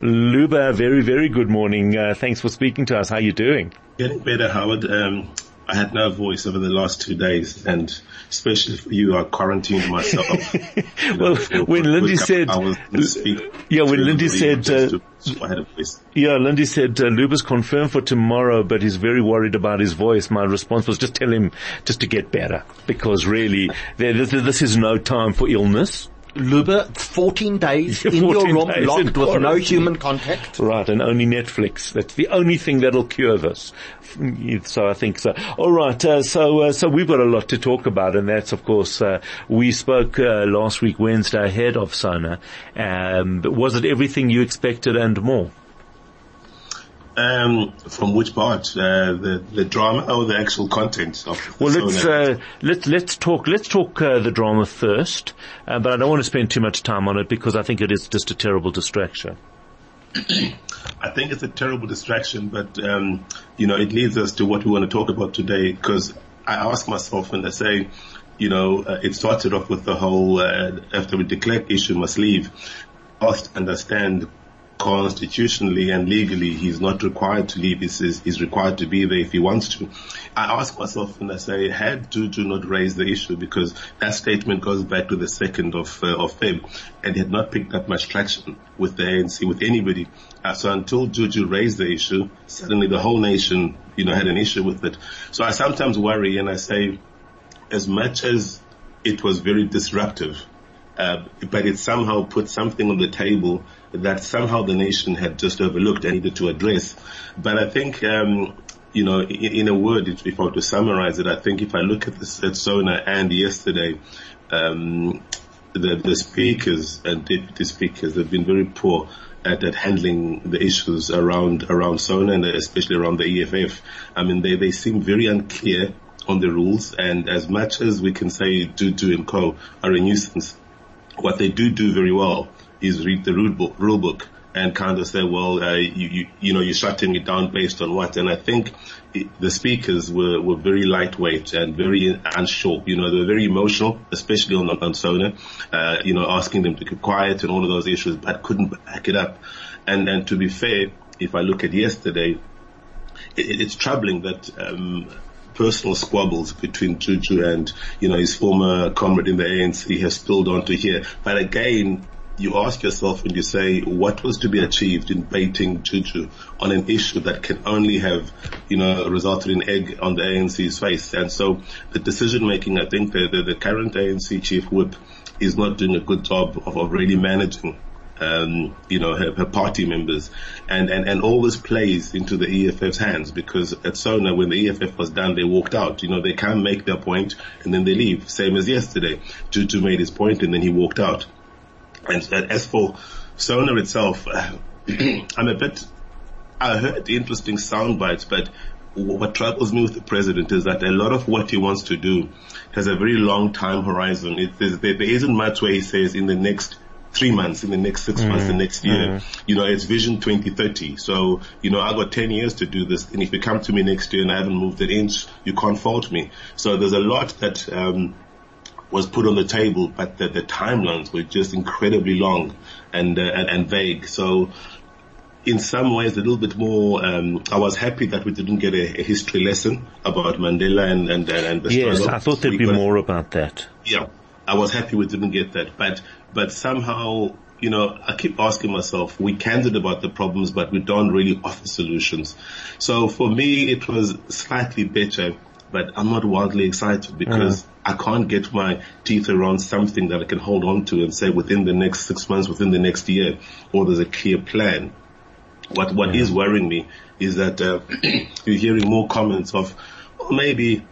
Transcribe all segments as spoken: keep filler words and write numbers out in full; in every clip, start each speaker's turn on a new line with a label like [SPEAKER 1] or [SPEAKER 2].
[SPEAKER 1] Luba, very, very good morning. Uh, thanks for speaking to us. How are you doing?
[SPEAKER 2] Getting better, Howard. Um, I had no voice over the last two days, and especially for you, I quarantined myself. You know,
[SPEAKER 1] well, when Lindy said, yeah, when Lindy said, uh,
[SPEAKER 2] to, I had a voice.
[SPEAKER 1] yeah, Lindy said, uh, Luba's confirmed for tomorrow, but he's very worried about his voice. My response was just tell him just to get better, because really, this, this is no time for illness.
[SPEAKER 3] Luba, fourteen days yeah, in fourteen your room, locked with no human contact.
[SPEAKER 1] Right, and only Netflix. That's the only thing that'll cure this. So I think so. All right, uh, so uh, so we've got a lot to talk about, and that's of course uh, we spoke uh, last week Wednesday ahead of SONA. Um, but was it everything you expected and more?
[SPEAKER 2] Um, from which part? Uh, the, the drama or the actual content of
[SPEAKER 1] Well, let's, uh, let's, let's talk, let's talk, uh, the drama first, uh, but I don't want to spend too much time on it because I think it is just a terrible distraction.
[SPEAKER 2] I think it's a terrible distraction, but, um, you know, it leads us to what we want to talk about today, because I ask myself when I say, you know, uh, it started off with the whole, uh, after we declare issue must leave, I must understand constitutionally and legally he's not required to leave. He's, he's required to be there if he wants to. I ask myself and I say, had Juju not raised the issue, because that statement goes back to the second of, uh, of February, and had not picked up much traction with the A N C, with anybody. Uh, so until Juju raised the issue, suddenly the whole nation, you know, had an issue with it. So I sometimes worry and I say, as much as it was very disruptive, uh, but it somehow put something on the table that somehow the nation had just overlooked and needed to address. But I think, um, you know, in, in a word, if I were to summarize it, I think if I look at this at SONA and yesterday, um, the, the speakers and deputy speakers have been very poor at, at handling the issues around, around SONA and especially around the E F F. I mean, they, they seem very unclear on the rules, and as much as we can say Juju and Co are a nuisance, what they do do very well is read the rule book, rule book and kind of say, well, uh, you, you, you know, you're shutting it down based on what? And I think it, the speakers were, were very lightweight and very unsure. You know, they were very emotional, especially on, on SONA, uh, you know, asking them to keep quiet and all of those issues, but couldn't back it up. And, and to be fair, if I look at yesterday, it, it's troubling that, um, personal squabbles between Juju and, you know, his former comrade in the A N C has spilled onto here. But again, you ask yourself when you say what was to be achieved in baiting Juju on an issue that can only have, you know, resulted in egg on the A N C's face. And so the decision making, I think the, the, the current A N C chief whip is not doing a good job of, of really managing, um, you know, her, her party members. And, and, and all this plays into the E F F's hands, because at SONA, when the E F F was done, they walked out. You know, they can make their point and then they leave. Same as yesterday. Juju made his point and then he walked out. And as for SONA itself, uh, I'm a bit, I heard interesting sound bites, but what troubles me with the president is that a lot of what he wants to do has a very long time horizon. It, there, there isn't much where he says in the next three months, in the next six mm, months, the next year. Mm. You know, it's Vision twenty thirty. So, you know, I got ten years to do this, and if you come to me next year and I haven't moved an inch, you can't fault me. So there's a lot that, um, was put on the table, but the, the timelines were just incredibly long and, uh, and, and vague. So in some ways, a little bit more, um, I was happy that we didn't get a, a history lesson about Mandela and, and, and the
[SPEAKER 1] yes,
[SPEAKER 2] struggle.
[SPEAKER 1] Yes, I thought there'd be more about that.
[SPEAKER 2] Yeah, I was happy we didn't get that. But, but somehow, you know, I keep asking myself, we candid about the problems, but we don't really offer solutions. So for me, it was slightly better, but I'm not wildly excited because mm. I can't get my teeth around something that I can hold on to and say within the next six months, within the next year, or there's a clear plan. What, what yeah. is worrying me is that, uh, you're hearing more comments of, well, maybe,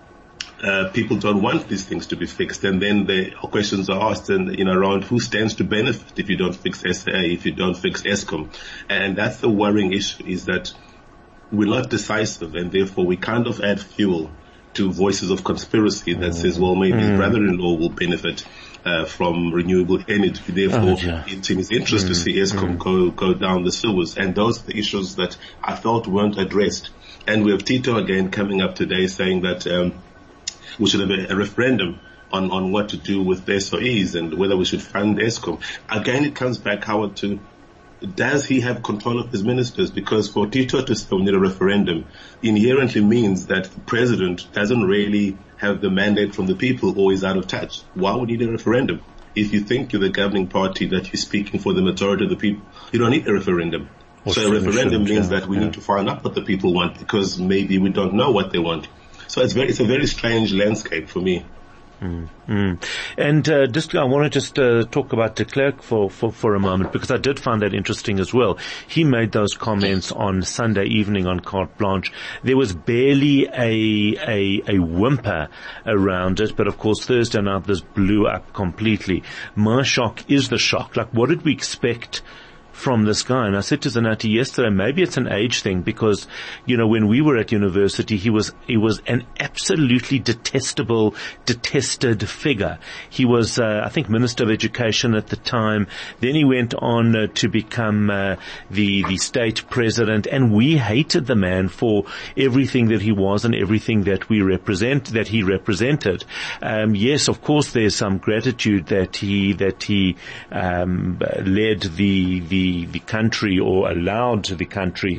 [SPEAKER 2] uh, people don't want these things to be fixed. And then the questions are asked and, you know, around who stands to benefit if you don't fix S A, if you don't fix ESCOM. And that's the worrying issue, is that we're not decisive, and therefore we kind of add fuel to voices of conspiracy that mm. says, well, maybe mm. his brother-in-law will benefit uh, from renewable energy. Therefore, oh, yeah. it's in his interest mm. to see ESCOM mm. go go down the sewers. And those are the issues that I felt weren't addressed. And we have Tito again coming up today saying that um, we should have a, a referendum on, on what to do with the S O Es and whether we should fund ESCOM. Again, it comes back, Howard, to does he have control of his ministers? Because for Tito to say we need a referendum inherently means that the president doesn't really have the mandate from the people or is out of touch. Why would you need a referendum? If you think you're the governing party, that you're speaking for the majority of the people, you don't need a referendum. Well, so a referendum means yeah, that we yeah. need to find out what the people want, because maybe we don't know what they want. So it's very, it's a very strange landscape for me.
[SPEAKER 1] Mm, mm. And uh, just, I want to just uh, talk about de Klerk for, for, for a moment, because I did find that interesting as well. He made those comments on Sunday evening on Carte Blanche. There was barely a, a, a whimper around it, but of course Thursday night this blew up completely. My shock is the shock. Like, what did we expect from this guy? And I said to Zanati yesterday, maybe it's an age thing, because, you know, when we were at university, he was, he was an absolutely detestable, detested figure. He was, uh, I think, Minister of Education at the time. Then he went on uh, to become uh, the, the state president, and we hated the man for everything that he was and everything that we represent, that he represented. Um, yes, of course, there's some gratitude that he, that he, um, led the, the, the country, or allowed the country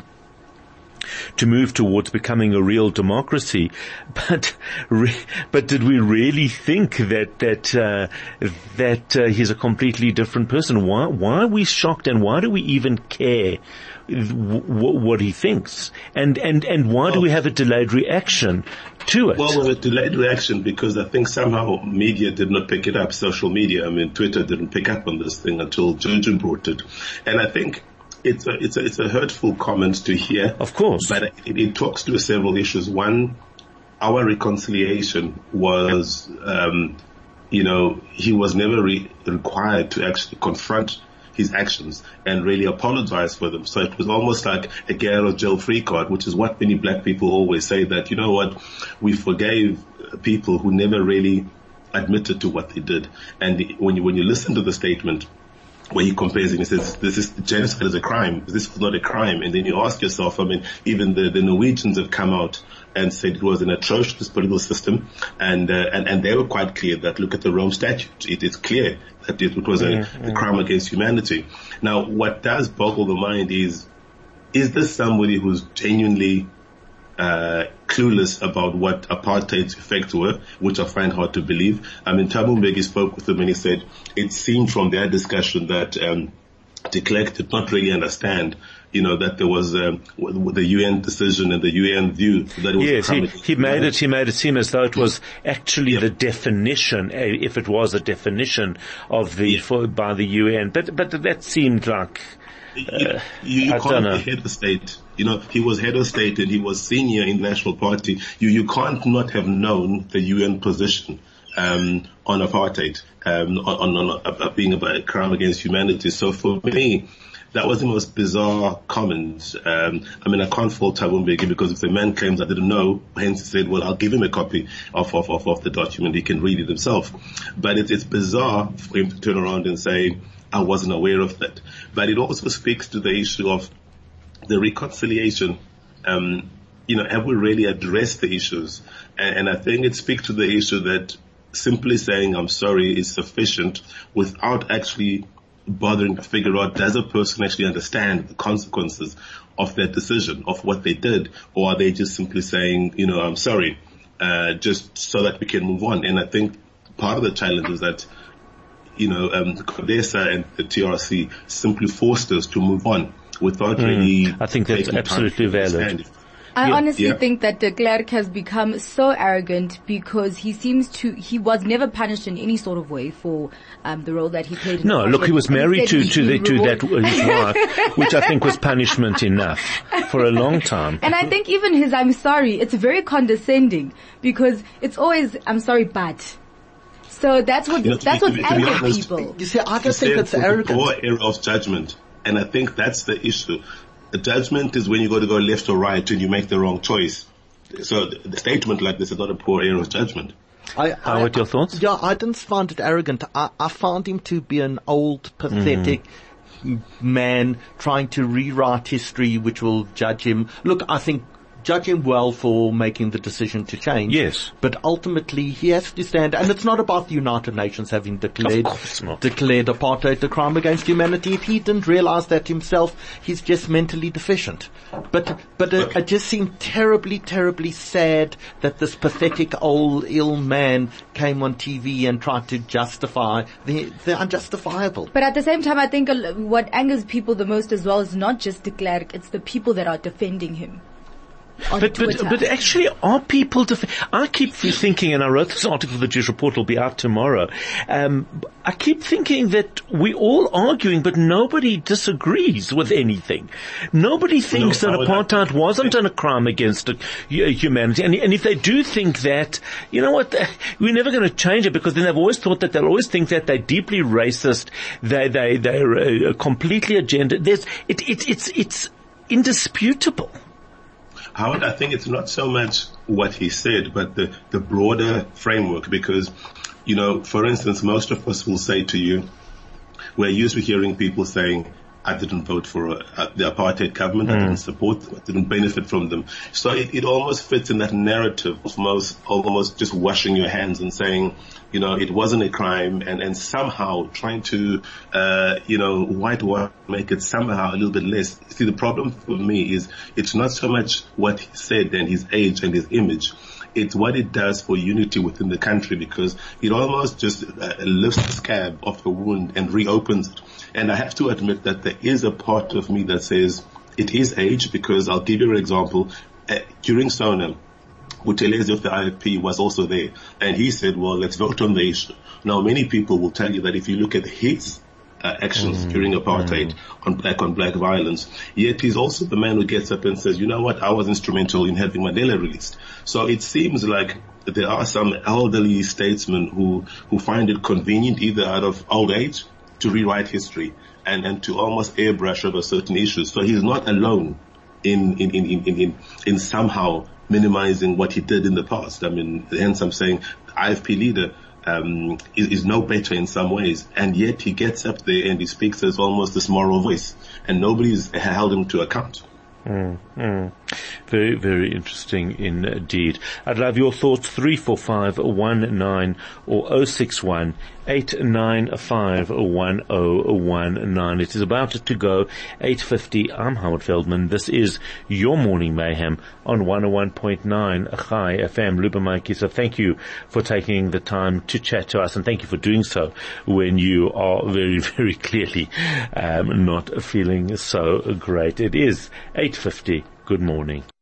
[SPEAKER 1] to move towards becoming a real democracy. But, re- but did we really think that, that, uh, that, uh, he's a completely different person? Why, why are we shocked, and why do we even care w- w- what he thinks? And, and, and why do we have a delayed reaction to it?
[SPEAKER 2] Well, with a delayed reaction, because I think somehow media did not pick it up, social media. I mean, Twitter didn't pick up on this thing until Jojo brought it. And I think it's a, it's a, it's a hurtful comment to hear.
[SPEAKER 1] Of course.
[SPEAKER 2] But it, it talks to several issues. One, our reconciliation was, um, you know, he was never re- required to actually confront his actions and really apologize for them. So it was almost like a get out of jail free card, which is what many black people always say, that, you know what, we forgave people who never really admitted to what they did. And when you, when you listen to the statement where he compares and he says, this is, genocide is a crime, this was not a crime. And then you ask yourself, I mean, even the, the Norwegians have come out and said it was an atrocious political system, and, uh, and, and they were quite clear that, look at the Rome Statute, it is clear that it, it was a, yeah, yeah. a crime against humanity. Now, what does boggle the mind is, is this somebody who's genuinely uh, clueless about what apartheid's effects were, which I find hard to believe? I mean, Thabo Mbeki spoke with him and he said it seemed from their discussion that um, de Klerk did not really understand, you know, that there was um, the U N decision and the U N view that it was.
[SPEAKER 1] Yes, he, he made it. He made it seem as though it was actually yep. the definition, if it was a definition of the yep. for, by the U N. But but that seemed like. Uh,
[SPEAKER 2] you, you
[SPEAKER 1] I
[SPEAKER 2] can't be head of state. You know, he was head of state and he was senior in the National Party. You you can't not have known the U N position um, on apartheid, um, on, on, on uh, being a crime against humanity. So for me, that was the most bizarre comment. Um, I mean, I can't fault Thabo Mbeki, because if the man claims I didn't know, hence he said, well, I'll give him a copy of, of, of, of the document. He can read it himself. But it's, it's bizarre for him to turn around and say, I wasn't aware of that. But it also speaks to the issue of the reconciliation. Um, you know, have we really addressed the issues? And, and I think it speaks to the issue that simply saying I'm sorry is sufficient without actually bothering to figure out, does a person actually understand the consequences of their decision, of what they did, or are they just simply saying, you know, I'm sorry, uh, just so that we can move on? And I think part of the challenge is that, you know, um, CODESA and the T R C simply forced us to move on without mm, really.
[SPEAKER 1] I think that's absolutely valid.
[SPEAKER 4] I
[SPEAKER 1] yeah.
[SPEAKER 4] honestly
[SPEAKER 2] yeah.
[SPEAKER 4] think that de Klerk has become so arrogant because he seems to, he was never punished in any sort of way for um, the role that he played. In
[SPEAKER 1] no,
[SPEAKER 4] the
[SPEAKER 1] look, he was married to, to, the, to that,
[SPEAKER 4] reward-
[SPEAKER 1] his wife, which I think was punishment enough for a long time.
[SPEAKER 4] And I think even his I'm sorry, it's very condescending because it's always, I'm sorry, but. So that's what,
[SPEAKER 2] you know,
[SPEAKER 4] that's
[SPEAKER 2] to,
[SPEAKER 4] what
[SPEAKER 2] to, to
[SPEAKER 4] angers people.
[SPEAKER 3] You see, I don't think it's arrogant.
[SPEAKER 2] Or error of judgment. And I think that's the issue. The judgment is when you got to go left or right and you make the wrong choice. So the statement like this is not a poor error of judgment.
[SPEAKER 3] I,
[SPEAKER 1] How are your thoughts?
[SPEAKER 3] Yeah, I didn't find it arrogant. I, I found him to be an old, pathetic mm. man trying to rewrite history which will judge him. Look, I think judge him well for making the decision to change.
[SPEAKER 1] Yes.
[SPEAKER 3] But ultimately he has to stand, and it's not about the United Nations having declared,
[SPEAKER 1] Of course not.
[SPEAKER 3] declared apartheid a crime against humanity. If he didn't realize that himself, he's just mentally deficient. But, but it, it just seemed terribly, terribly sad that this pathetic old ill man came on T V and tried to justify the, the unjustifiable.
[SPEAKER 4] But at the same time, I think a l- what angers people the most as well is not just de Klerk, it's the people that are defending him. On
[SPEAKER 1] But, but,
[SPEAKER 4] Twitter.
[SPEAKER 1] but actually are people, def- I keep thinking, and I wrote this article for the Jewish Report, it'll be out tomorrow, um, I keep thinking that we all arguing, but nobody disagrees with anything. Nobody thinks
[SPEAKER 2] No,
[SPEAKER 1] that
[SPEAKER 2] I would-
[SPEAKER 1] apartheid wasn't a crime against uh, humanity. And, and if they do think that, you know what, we're never going to change it, because then they've always thought that they'll always think that they're deeply racist, they, they, they're uh, completely agenda. There's, it, it, it's, it's indisputable.
[SPEAKER 2] Howard, I think it's not so much what he said, but the, the broader framework, because, you know, for instance, most of us will say to you, we're used to hearing people saying, I didn't vote for uh, the apartheid government, mm. I didn't support them, I didn't benefit from them. So it, it almost fits in that narrative of almost, almost just washing your hands and saying, you know, it wasn't a crime, and, and somehow trying to, uh, you know, whitewash, make it somehow a little bit less. See, the problem for me is it's not so much what he said and his age and his image. It's what it does for unity within the country, because it almost just uh, lifts the scab off the wound and reopens it. And I have to admit that there is a part of me that says it is age, because I'll give you an example. Uh, during SONA, Buthelezi of the I F P was also there, and he said, well, let's vote on the issue. Now, many people will tell you that if you look at his uh, actions mm, during apartheid, mm. on black on black violence, yet he's also the man who gets up and says, you know what, I was instrumental in having Mandela released. So it seems like there are some elderly statesmen who, who find it convenient, either out of old age, to rewrite history and, and to almost airbrush over certain issues. So he's not alone in, in, in, in, in, in somehow minimizing what he did in the past. I mean, hence I'm saying the I F P leader, um, is, is no better in some ways. And yet he gets up there and he speaks as almost this moral voice, and nobody's held him to account.
[SPEAKER 1] Mm, mm. Very, very interesting indeed. I'd love your thoughts. three four five one nine or oh six one eight nine five one oh one nine. It is about to go eight fifty. I'm Howard Feldman. This is your Morning Mayhem on one oh one point nine Chai F M. Luba Mikey, so thank you for taking the time to chat to us, and thank you for doing so when you are very, very clearly um, not feeling so great. It is eight fifty. Good morning.